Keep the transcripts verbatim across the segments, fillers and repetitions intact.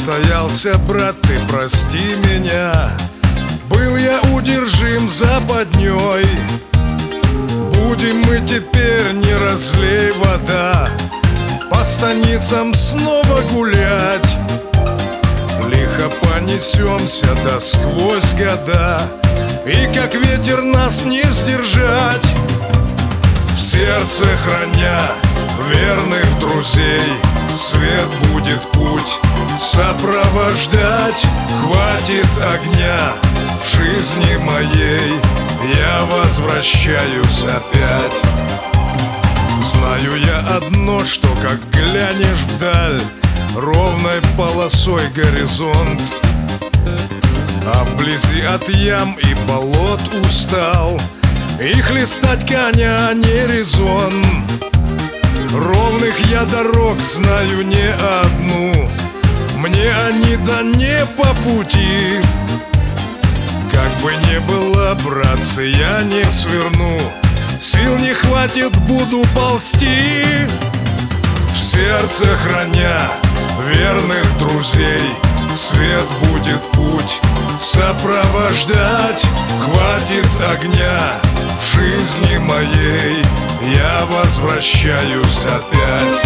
Застоялся, брат, ты прости меня. Был я удержим западней. Будем мы теперь, не разлей вода, по станицам снова гулять. Лихо понесемся да сквозь года, и как ветер нас не сдержать. В сердце храня верных друзей, свет будет путь сопровождать. Хватит огня в жизни моей, я возвращаюсь опять. Знаю я одно, что как глянешь вдаль, ровной полосой горизонт, а вблизи от ям и болот устал, и хлестать коня не резон. Ровных я дорог знаю не одну, мне они да не по пути. Как бы ни было, братцы, я не сверну, сил не хватит, буду ползти. В сердце храня верных друзей, свет будет путь сопровождать. Хватит огня в жизни моей, я возвращаюсь опять.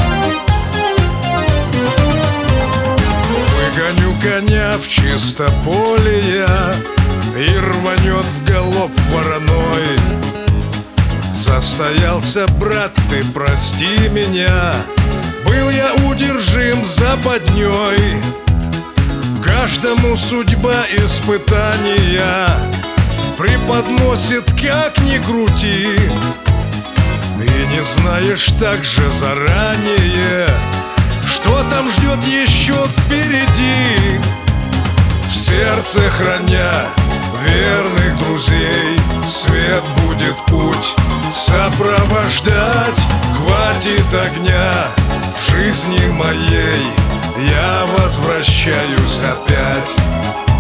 Выгоню коня в чисто поле я, и рванет в галоп вороной. Застоялся, брат, ты прости меня. Был я удержим западней. Каждому судьба испытания преподносит, как ни крути. И не знаешь также заранее, что там ждет еще впереди. В сердце храня верных друзей, свет будет путь сопровождать. Хватит огня в жизни моей, я возвращаюсь опять.